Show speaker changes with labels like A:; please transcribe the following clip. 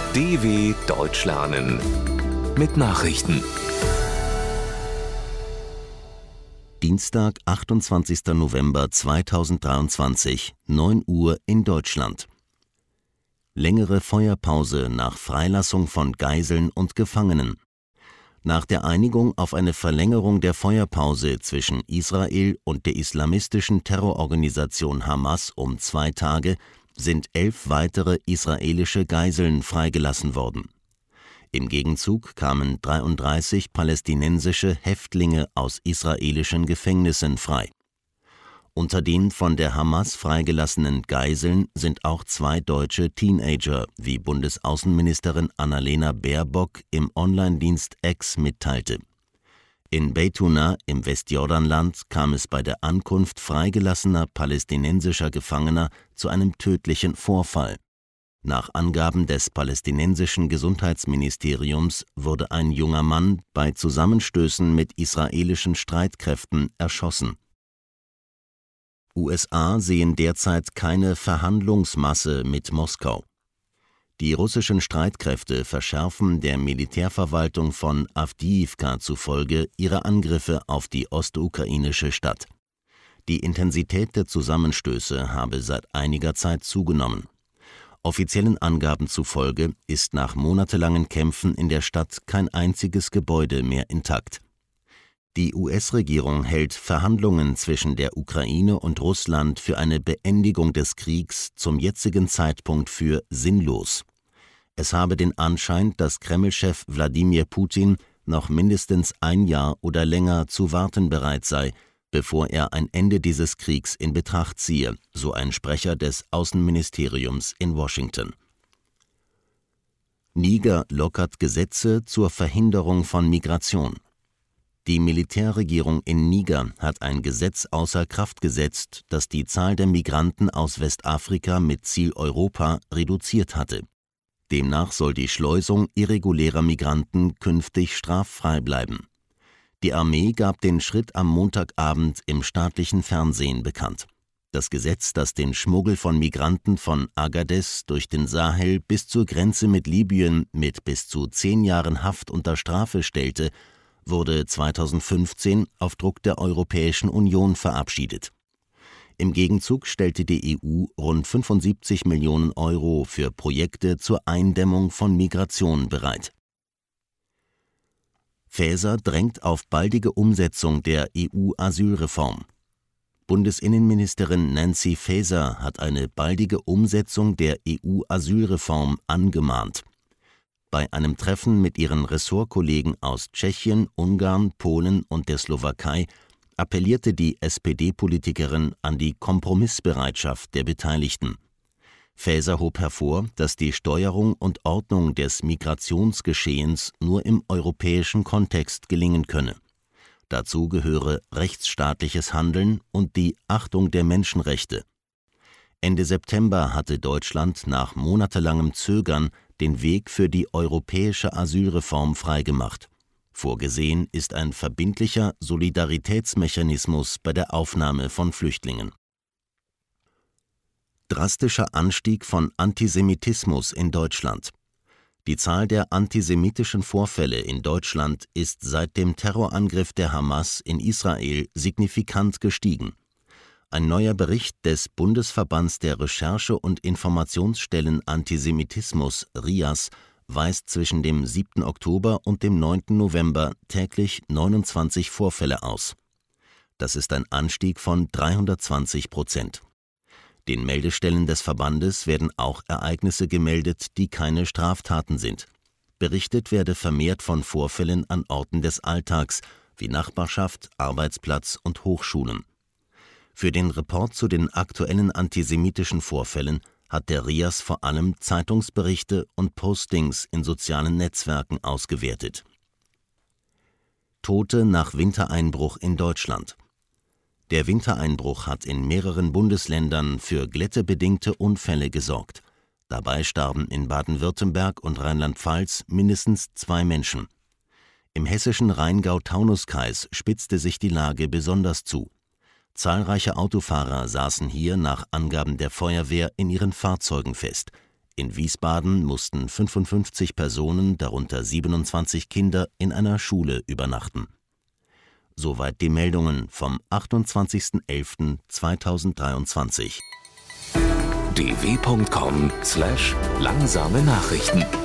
A: DW Deutsch lernen mit Nachrichten.
B: Dienstag, 28. November 2023, 9 Uhr in Deutschland. Längere Feuerpause nach Freilassung von Geiseln und Gefangenen. Nach der Einigung auf eine Verlängerung der Feuerpause zwischen Israel und der islamistischen Terrororganisation Hamas um 2 Tage sind 11 weitere israelische Geiseln freigelassen worden. Im Gegenzug kamen 33 palästinensische Häftlinge aus israelischen Gefängnissen frei. Unter den von der Hamas freigelassenen Geiseln sind auch 2 deutsche Teenager, wie Bundesaußenministerin Annalena Baerbock im Online-Dienst X mitteilte. In Beytuna im Westjordanland kam es bei der Ankunft freigelassener palästinensischer Gefangener zu einem tödlichen Vorfall. Nach Angaben des palästinensischen Gesundheitsministeriums wurde ein junger Mann bei Zusammenstößen mit israelischen Streitkräften erschossen. USA sehen derzeit keine Verhandlungsmasse mit Moskau. Die russischen Streitkräfte verschärfen der Militärverwaltung von Awdijiwka zufolge ihre Angriffe auf die ostukrainische Stadt. Die Intensität der Zusammenstöße habe seit einiger Zeit zugenommen. Offiziellen Angaben zufolge ist nach monatelangen Kämpfen in der Stadt kein einziges Gebäude mehr intakt. Die US-Regierung hält Verhandlungen zwischen der Ukraine und Russland für eine Beendigung des Kriegs zum jetzigen Zeitpunkt für sinnlos. Es habe den Anschein, dass Kreml-Chef Wladimir Putin noch mindestens ein Jahr oder länger zu warten bereit sei, bevor er ein Ende dieses Kriegs in Betracht ziehe, so ein Sprecher des Außenministeriums in Washington. Niger lockert Gesetze zur Verhinderung von Migration. Die Militärregierung in Niger hat ein Gesetz außer Kraft gesetzt, das die Zahl der Migranten aus Westafrika mit Ziel Europa reduziert hatte. Demnach soll die Schleusung irregulärer Migranten künftig straffrei bleiben. Die Armee gab den Schritt am Montagabend im staatlichen Fernsehen bekannt. Das Gesetz, das den Schmuggel von Migranten von Agadez durch den Sahel bis zur Grenze mit Libyen mit bis zu 10 Jahren Haft unter Strafe stellte, wurde 2015 auf Druck der Europäischen Union verabschiedet. Im Gegenzug stellte die EU rund 75 Millionen Euro für Projekte zur Eindämmung von Migration bereit. Faeser drängt auf baldige Umsetzung der EU-Asylreform. Bundesinnenministerin Nancy Faeser hat eine baldige Umsetzung der EU-Asylreform angemahnt. Bei einem Treffen mit ihren Ressortkollegen aus Tschechien, Ungarn, Polen und der Slowakei appellierte die SPD-Politikerin an die Kompromissbereitschaft der Beteiligten. Faeser hob hervor, dass die Steuerung und Ordnung des Migrationsgeschehens nur im europäischen Kontext gelingen könne. Dazu gehöre rechtsstaatliches Handeln und die Achtung der Menschenrechte. Ende September hatte Deutschland nach monatelangem Zögern den Weg für die europäische Asylreform freigemacht. Vorgesehen ist ein verbindlicher Solidaritätsmechanismus bei der Aufnahme von Flüchtlingen. Drastischer Anstieg von Antisemitismus in Deutschland. Die Zahl der antisemitischen Vorfälle in Deutschland ist seit dem Terrorangriff der Hamas in Israel signifikant gestiegen. Ein neuer Bericht des Bundesverbands der Recherche- und Informationsstellen Antisemitismus RIAS weist zwischen dem 7. Oktober und dem 9. November täglich 29 Vorfälle aus. Das ist ein Anstieg von 320%. Den Meldestellen des Verbandes werden auch Ereignisse gemeldet, die keine Straftaten sind. Berichtet werde vermehrt von Vorfällen an Orten des Alltags, wie Nachbarschaft, Arbeitsplatz und Hochschulen. Für den Report zu den aktuellen antisemitischen Vorfällen hat der RIAS vor allem Zeitungsberichte und Postings in sozialen Netzwerken ausgewertet. Tote nach Wintereinbruch in Deutschland. Der Wintereinbruch hat in mehreren Bundesländern für glättebedingte Unfälle gesorgt. Dabei starben in Baden-Württemberg und Rheinland-Pfalz mindestens 2 Menschen. Im hessischen Rheingau-Taunus-Kreis spitzte sich die Lage besonders zu. Zahlreiche Autofahrer saßen hier nach Angaben der Feuerwehr in ihren Fahrzeugen fest. In Wiesbaden mussten 55 Personen, darunter 27 Kinder, in einer Schule übernachten. Soweit die Meldungen vom 28.11.2023.
A: dw.com/langsame Nachrichten